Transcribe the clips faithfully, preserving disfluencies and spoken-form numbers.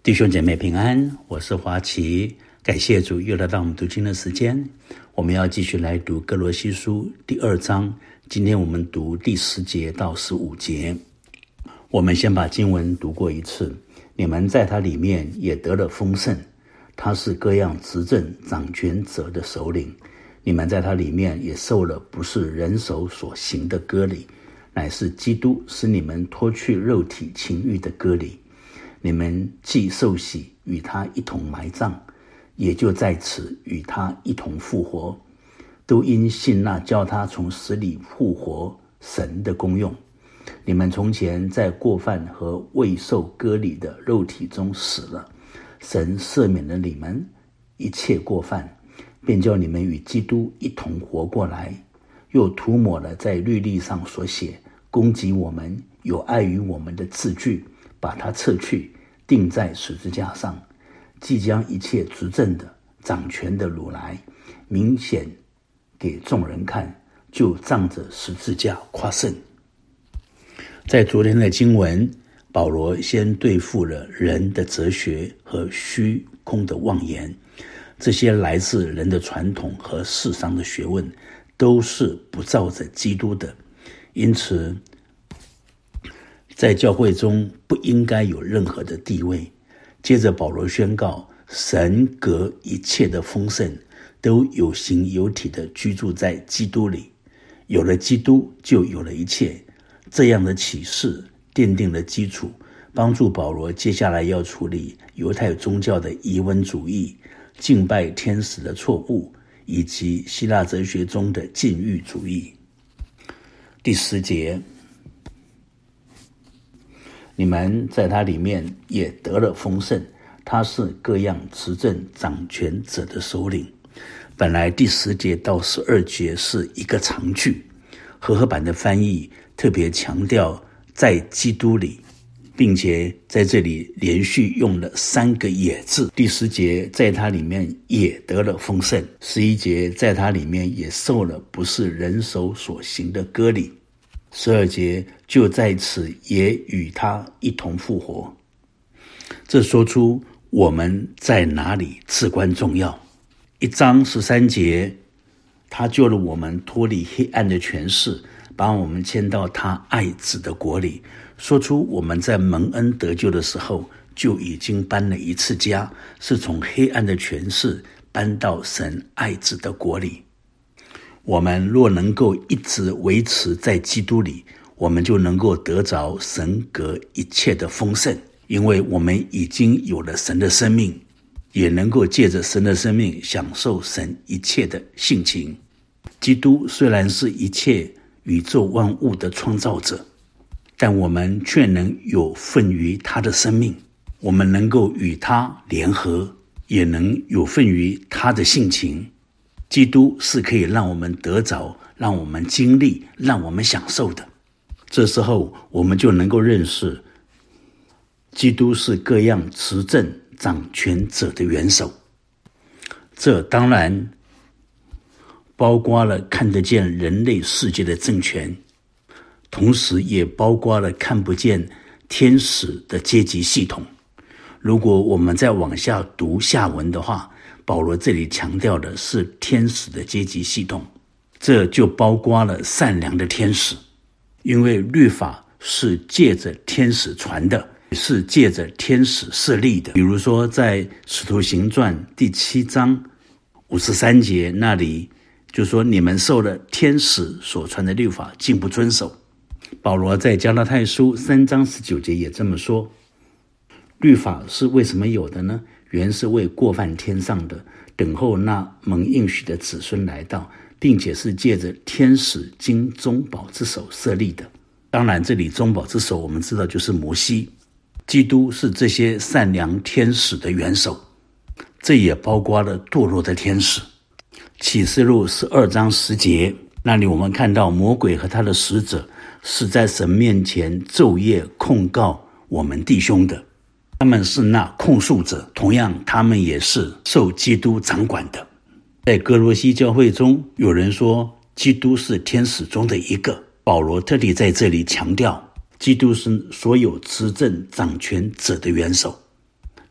弟兄姐妹平安，我是华奇，感谢主又来到我们读经的时间。我们要继续来读歌罗西书第二章，今天我们读第十节到十五节。我们先把经文读过一次。你们在他里面也得了丰盛，他是各样执政掌权者的首领。你们在他里面也受了不是人手所行的割礼，乃是基督使你们脱去肉体情欲的割礼。你们既受洗，与他一同埋葬，也就在此与他一同复活，都因信那叫他从死里复活神的功用。你们从前在过犯和未受割礼的肉体中死了，神赦免了你们一切过犯，便叫你们与基督一同活过来，又涂抹了在律例上所写攻击我们有碍于我们的字句，把它撤去，钉在十字架上，即将一切执政的掌权的掳来，明显给众人看，就仗着十字架夸胜。在昨天的经文，保罗先对付了人的哲学和虚空的妄言，这些来自人的传统和世上的学问都是不照着基督的，因此在教会中不应该有任何的地位。接着保罗宣告，神革一切的丰盛都有形有体的居住在基督里，有了基督就有了一切。这样的启示奠定了基础，帮助保罗接下来要处理犹太宗教的疑问主义、敬拜天使的错误，以及希腊哲学中的禁欲主义。第十节，你们在他里面也得了丰盛，他是各样执政掌权者的首领。本来第十节到十二节是一个长句，和合版的翻译特别强调在基督里，并且在这里连续用了三个也字。第十节在他里面也得了丰盛，十一节在他里面也受了不是人手所行的割礼，十二节就在此也与他一同复活。这说出我们在哪里至关重要。一章十三节，他救了我们脱离黑暗的权势，把我们迁到他爱子的国里，说出我们在蒙恩得救的时候就已经搬了一次家，是从黑暗的权势搬到神爱子的国里。我们若能够一直维持在基督里，我们就能够得着神革一切的丰盛，因为我们已经有了神的生命，也能够借着神的生命享受神一切的性情。基督虽然是一切宇宙万物的创造者，但我们却能有份于他的生命，我们能够与他联合，也能有份于他的性情。基督是可以让我们得着，让我们经历，让我们享受的。这时候我们就能够认识基督是各样执政掌权者的元首。这当然包括了看得见人类世界的政权，同时也包括了看不见天使的阶级系统。如果我们再往下读下文的话，保罗这里强调的是天使的阶级系统，这就包括了善良的天使，因为律法是借着天使传的，是借着天使设立的。比如说在使徒行传第七章五十三节那里就说，你们受了天使所传的律法，竟不遵守。保罗在加拉太书三章十九节也这么说，律法是为什么有的呢？原是为过犯天上的，等候那蒙应许的子孙来到，并且是借着天使经中保之手设立的。当然这里中保之手我们知道就是摩西，基督是这些善良天使的元首，这也包括了堕落的天使。启示录十二章十节，那里我们看到魔鬼和他的使者是在神面前昼夜控告我们弟兄的，他们是那控诉者，同样他们也是受基督掌管的。在哥罗西教会中，有人说基督是天使中的一个，保罗特地在这里强调，基督是所有执政掌权者的元首。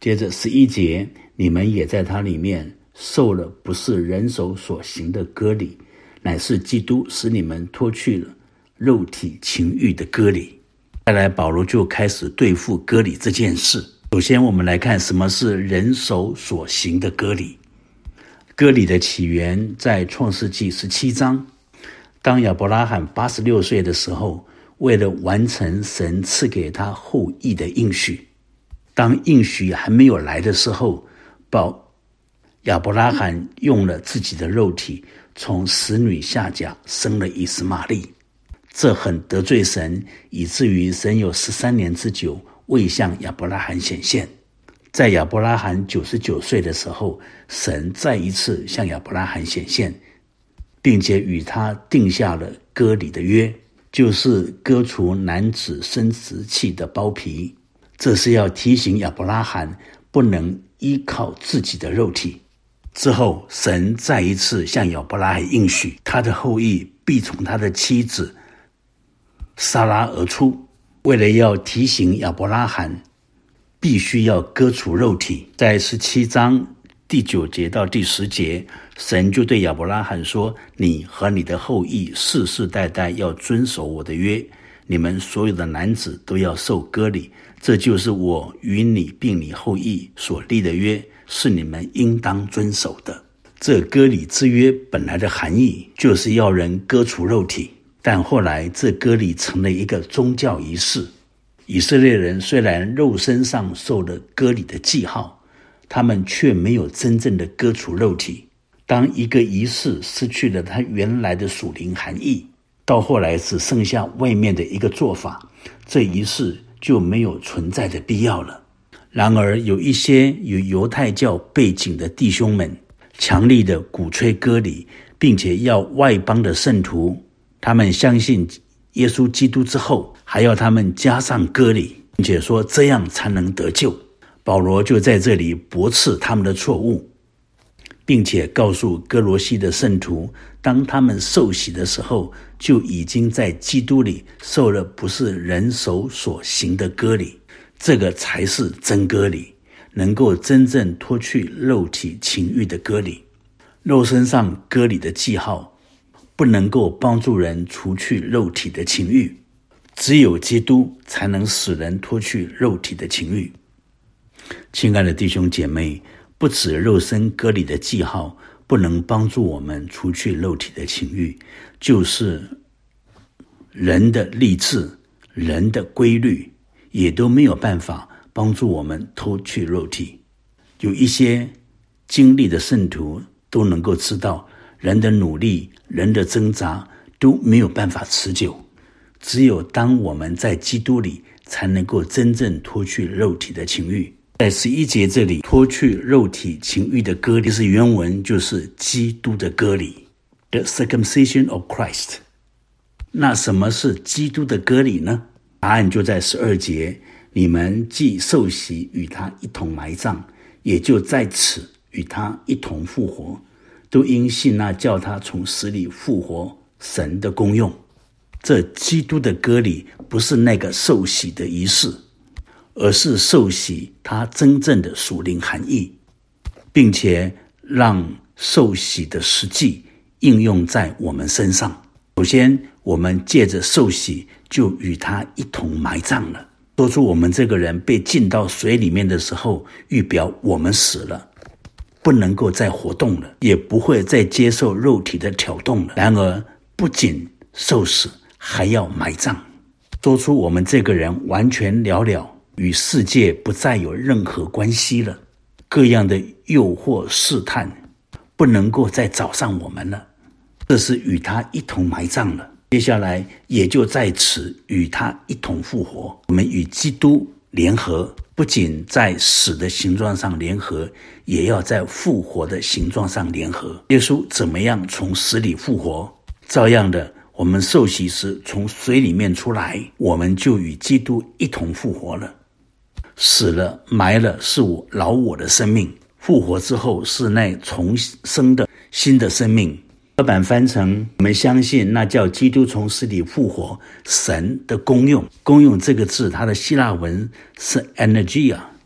接着十一节，你们也在他里面受了不是人手所行的割礼，乃是基督使你们脱去了肉体情欲的割礼。再来，保罗就开始对付割礼这件事。首先我们来看什么是人手所行的割礼。割礼的起源在创世纪十七章，当亚伯拉罕八十六岁的时候，为了完成神赐给他后裔的应许，当应许还没有来的时候，亚伯拉罕用了自己的肉体从使女夏甲生了以实玛利，这很得罪神，以至于神有十三年之久未向亚伯拉罕显现。在亚伯拉罕九十九岁的时候，神再一次向亚伯拉罕显现，并且与他定下了割礼的约，就是割除男子生殖器的包皮。这是要提醒亚伯拉罕不能依靠自己的肉体。之后，神再一次向亚伯拉罕应许，他的后裔必从他的妻子撒拉而出。为了要提醒亚伯拉罕必须要割除肉体，在十七章第九节到第十节，神就对亚伯拉罕说，你和你的后裔世世代代要遵守我的约，你们所有的男子都要受割礼，这就是我与你并你后裔所立的约，是你们应当遵守的。这割礼之约本来的含义就是要人割除肉体，但后来这割礼成了一个宗教仪式。以色列人虽然肉身上受了割礼的记号，他们却没有真正的割除肉体。当一个仪式失去了它原来的属灵含义，到后来只剩下外面的一个做法，这仪式就没有存在的必要了。然而有一些有犹太教背景的弟兄们强力的鼓吹割礼，并且要外邦的圣徒他们相信耶稣基督之后，还要他们加上割礼，并且说这样才能得救。保罗就在这里驳斥他们的错误，并且告诉哥罗西的圣徒，当他们受洗的时候，就已经在基督里受了不是人手所行的割礼，这个才是真割礼，能够真正脱去肉体情欲的割礼。肉身上割礼的记号不能够帮助人除去肉体的情欲，只有基督才能使人脱去肉体的情欲。亲爱的弟兄姐妹，不止肉身割礼的记号不能帮助我们除去肉体的情欲，就是人的立志、人的规律也都没有办法帮助我们脱去肉体。有一些经历的圣徒都能够知道，人的努力、人的挣扎都没有办法持久，只有当我们在基督里才能够真正脱去肉体的情欲。在十一节这里，脱去肉体情欲的割礼是原文就是基督的割礼 The circumcision of Christ。 那什么是基督的割礼呢？答案就在十二节，你们既受洗与他一同埋葬，也就在此与他一同复活，都因信那叫他从死里复活神的功用。这基督的割礼不是那个受洗的仪式，而是受洗它真正的属灵含义，并且让受洗的实际应用在我们身上。首先，我们借着受洗就与他一同埋葬了。说出我们这个人被浸到水里面的时候，预表我们死了，不能够再活动了，也不会再接受肉体的挑动了。然而不仅受死，还要埋葬，说出我们这个人完全了了，与世界不再有任何关系了，各样的诱惑试探不能够再找上我们了，这是与他一同埋葬了。接下来也就在此与他一同复活。我们与基督联合，不仅在死的形状上联合，也要在复活的形状上联合。耶稣怎么样从死里复活，照样的我们受洗时从水里面出来，我们就与基督一同复活了。死了埋了是我老我的生命，复活之后是那重生的新的生命。刻板翻成我们相信那叫基督从死里复活神的功用。功用这个字它的希腊文是 energia，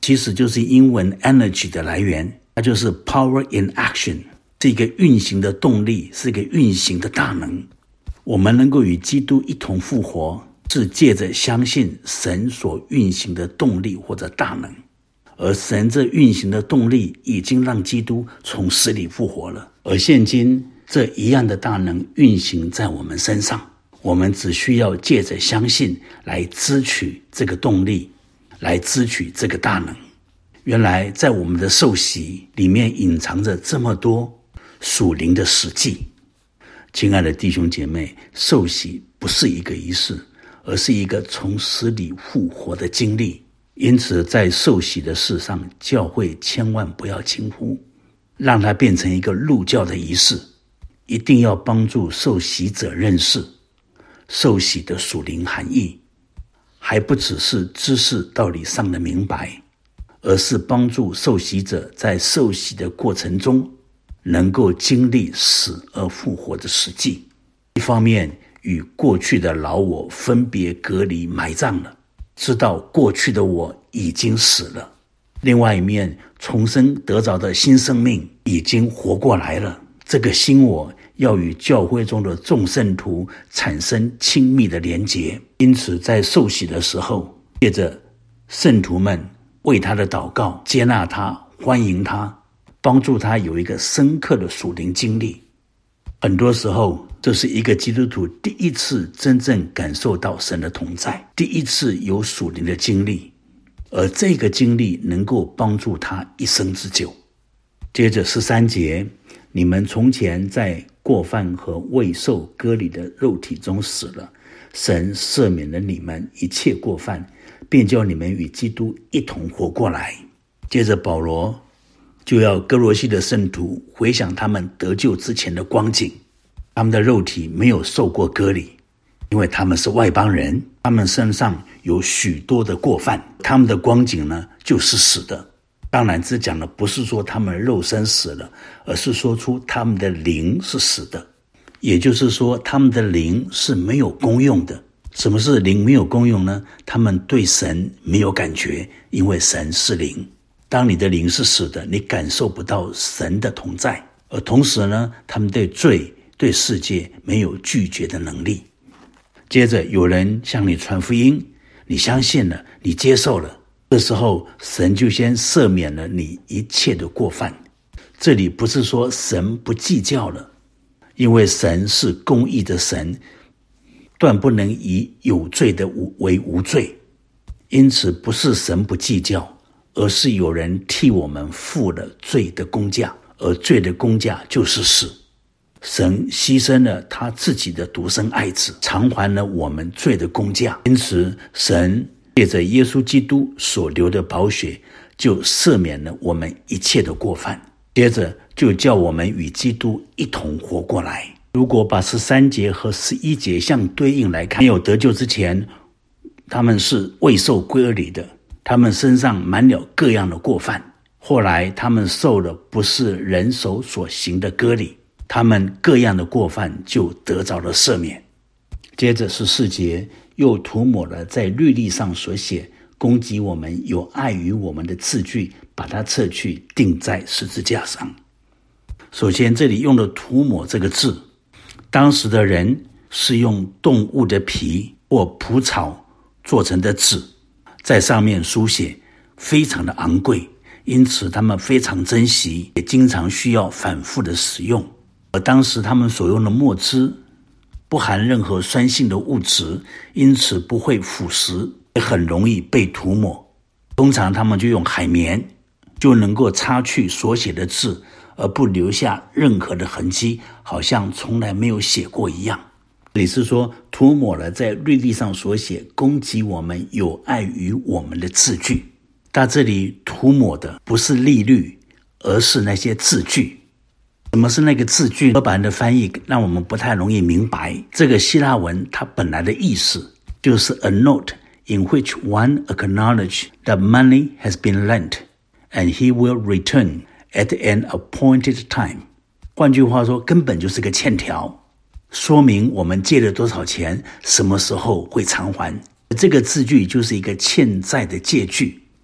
其实就是英文 energy 的来源，它就是 power in action， 是一个运行的动力，是一个运行的大能。我们能够与基督一同复活，是借着相信神所运行的动力或者大能，而神这运行的动力已经让基督从死里复活了，而现今这一样的大能运行在我们身上，我们只需要借着相信来支取这个动力，来支取这个大能。原来在我们的受洗里面隐藏着这么多属灵的实际。亲爱的弟兄姐妹，受洗不是一个仪式，而是一个从死里复活的经历。因此在受洗的事上，教会千万不要轻忽，让它变成一个入教的仪式，一定要帮助受洗者认识受洗的属灵含义，还不只是知识道理上的明白，而是帮助受洗者在受洗的过程中能够经历死而复活的实际。一方面与过去的老我分别隔离埋葬了，知道过去的我已经死了；另外一面重生得着的新生命已经活过来了，这个新我要与教会中的众圣徒产生亲密的连结。因此在受洗的时候，借着圣徒们为他的祷告，接纳他，欢迎他，帮助他有一个深刻的属灵经历。很多时候这是一个基督徒第一次真正感受到神的同在，第一次有属灵的经历，而这个经历能够帮助他一生之久。接着十三节，你们从前在过犯和未受割礼的肉体中死了，神赦免了你们一切过犯，便叫你们与基督一同活过来。接着保罗就要哥罗西的圣徒回想他们得救之前的光景，他们的肉体没有受过割礼，因为他们是外邦人，他们身上有许多的过犯，他们的光景呢就是死的。当然这讲的不是说他们肉身死了，而是说出他们的灵是死的，也就是说他们的灵是没有功用的。什么是灵没有功用呢？他们对神没有感觉，因为神是灵。当你的灵是死的，你感受不到神的同在，而同时呢，他们对罪对世界没有拒绝的能力。接着有人向你传福音，你相信了，你接受了，这时候神就先赦免了你一切的过犯。这里不是说神不计较了，因为神是公义的神，断不能以有罪的为无罪，因此不是神不计较，而是有人替我们付了罪的工价，而罪的工价就是死。神牺牲了他自己的独生爱子，偿还了我们罪的工价，因此神借着耶稣基督所流的宝血，就赦免了我们一切的过犯，接着就叫我们与基督一同活过来。如果把十三节和十一节相对应来看，没有得救之前，他们是未受割礼的，他们身上满了各样的过犯，后来他们受了不是人手所行的割礼，他们各样的过犯就得着了赦免。接着十四节，又涂抹了在律例上所写攻击我们有碍于我们的字句，把它撤去，钉在十字架上。首先这里用了涂抹这个字，当时的人是用动物的皮或蒲草做成的纸，在上面书写，非常的昂贵，因此他们非常珍惜，也经常需要反复的使用。而当时他们所用的墨汁不含任何酸性的物质，因此不会腐蚀，也很容易被涂抹。通常他们就用海绵就能够擦去所写的字，而不留下任何的痕迹，好像从来没有写过一样。这里是说涂抹了在律例上所写攻击我们有碍于我们的字句。但这里涂抹的不是律例，而是那些字句。什么是那个字句？荷兰的翻译让我们不太容易明白。这个希腊文它本来的意思就是 a note in which one acknowledges that money has been lent and he will return at an appointed time。 换句话说，根本就是个欠条，说明我们借了多少钱，什么时候会偿还。这个字句就是一个欠债的借据，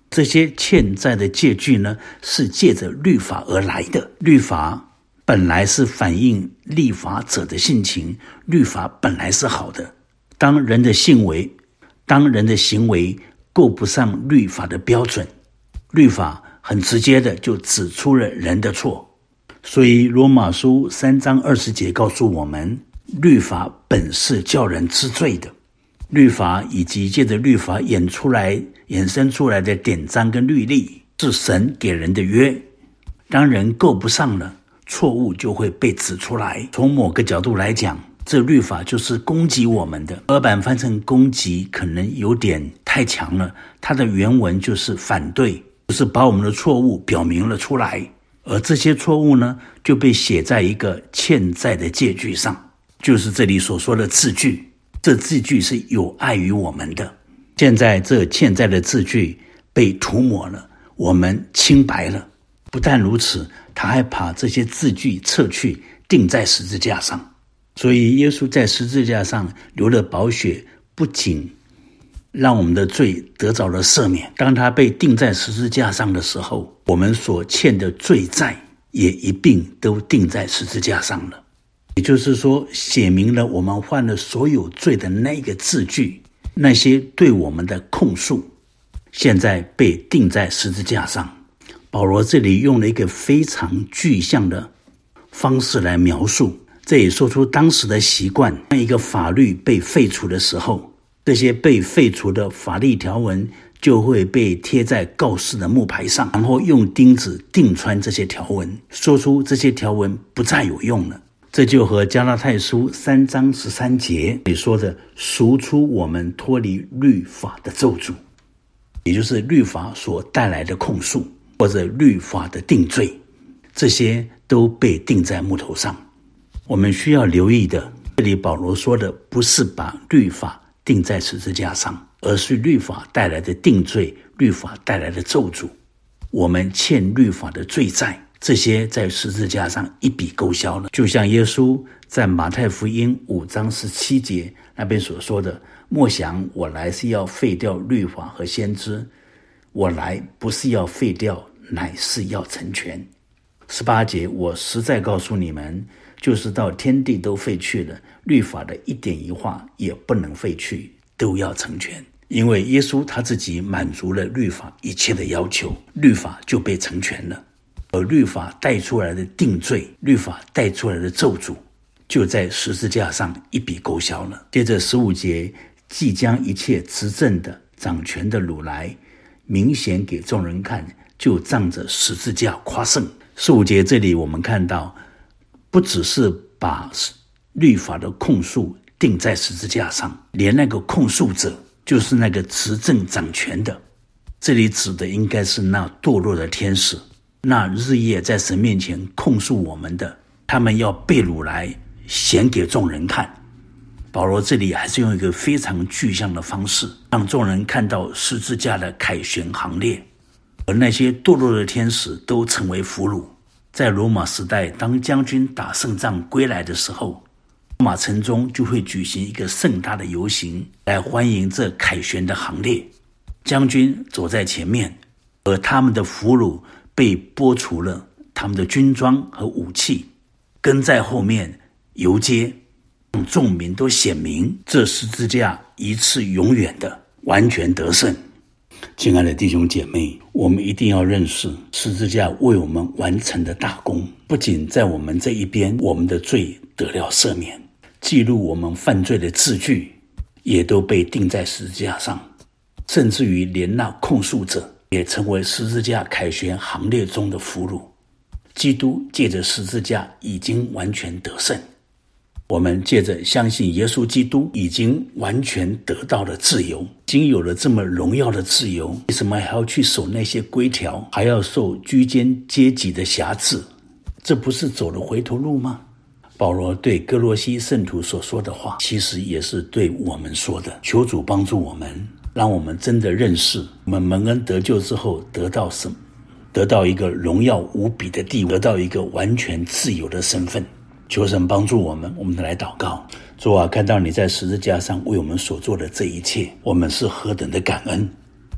这些欠债的借据呢，是借着律法而来的。律法本来是反映立法者的性情，律法本来是好的。当人的行为，当人的行为够不上律法的标准，律法很直接的就指出了人的错。所以罗马书三章二十节告诉我们，律法本是叫人知罪的。律法以及借着律法演出来衍生出来的典章跟律例，是神给人的约。当人够不上了，错误就会被指出来。从某个角度来讲，这律法就是攻击我们的。俄版翻成攻击可能有点太强了，它的原文就是反对，就是把我们的错误表明了出来。而这些错误呢，就被写在一个欠债的借据上，就是这里所说的字据。这字据是有碍于我们的。现在这欠债的字据被涂抹了，我们清白了。不但如此，他还把这些字据撤去，钉在十字架上。所以耶稣在十字架上流了宝血，不仅让我们的罪得着了赦免，当他被钉在十字架上的时候，我们所欠的罪债也一并都钉在十字架上了。也就是说，写明了我们犯了所有罪的那个字据，那些对我们的控诉，现在被钉在十字架上。保罗这里用了一个非常具象的方式来描述，这也说出当时的习惯。当一个法律被废除的时候，这些被废除的法律条文就会被贴在告示的木牌上，然后用钉子钉穿这些条文，说出这些条文不再有用了。这就和加拉太书三章十三节里说的赎出我们脱离律法的咒诅，也就是律法所带来的控诉或者律法的定罪，这些都被钉在木头上。我们需要留意的，这里保罗说的不是把律法钉在十字架上，而是律法带来的定罪，律法带来的咒诅。我们欠律法的罪债，这些在十字架上一笔勾销了。就像耶稣在马太福音五章十七节那边所说的，莫想我来是要废掉律法和先知，我来不是要废掉，乃是要成全。十八节，我实在告诉你们，就是到天地都废去了，律法的一点一画也不能废去，都要成全。因为耶稣他自己满足了律法一切的要求，律法就被成全了。而律法带出来的定罪，律法带出来的咒诅，就在十字架上一笔勾销了。接着十五节，即将一切执政的掌权的掳来，明显给众人看，就仗着十字架夸胜。十五节这里我们看到，不只是把律法的控诉钉在十字架上，连那个控诉者就是那个执政掌权的，这里指的应该是那堕落的天使，那日夜在神面前控诉我们的，他们要被掳来显给众人看。保罗这里还是用一个非常具象的方式，让众人看到十字架的凯旋行列，而那些堕落的天使都成为俘虏。在罗马时代，当将军打胜仗归来的时候，罗马城中就会举行一个盛大的游行，来欢迎这凯旋的行列。将军走在前面，而他们的俘虏被剥除了他们的军装和武器，跟在后面游街，让众民都显明这十字架一次永远的完全得胜。亲爱的弟兄姐妹，我们一定要认识十字架为我们完成的大功，不仅在我们这一边，我们的罪得了赦免，记录我们犯罪的字据也都被钉在十字架上，甚至于连那控诉者也成为十字架凯旋行列中的俘虏。基督借着十字架已经完全得胜，我们借着相信耶稣基督已经完全得到了自由，已经有了这么荣耀的自由，为什么还要去守那些规条，还要受居间阶级的辖制？这不是走了回头路吗？保罗对哥罗西圣徒所说的话，其实也是对我们说的。求主帮助我们，让我们真的认识我们蒙恩得救之后得到什么，得到一个荣耀无比的地位，得到一个完全自由的身份。求神帮助我们，我们来祷告。主啊，看到你在十字架上为我们所做的这一切，我们是何等的感恩，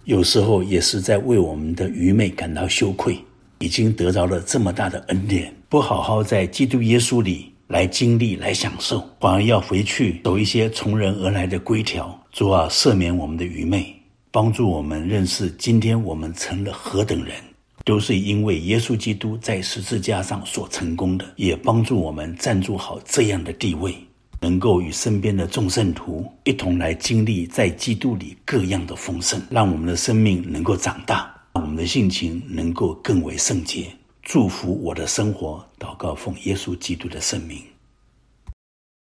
有时候也是在为我们的愚昧感到羞愧，已经得着了这么大的恩典，不好好在基督耶稣里来经历来享受，反而要回去走一些从人而来的规条。主啊，赦免我们的愚昧，帮助我们认识今天我们成了何等人，都是因为耶稣基督在十字架上所成功的，也帮助我们站住好这样的地位，能够与身边的众圣徒一同来经历在基督里各样的丰盛，让我们的生命能够长大，让我们的性情能够更为圣洁。祝福我的生活，祷告奉耶稣基督的圣名。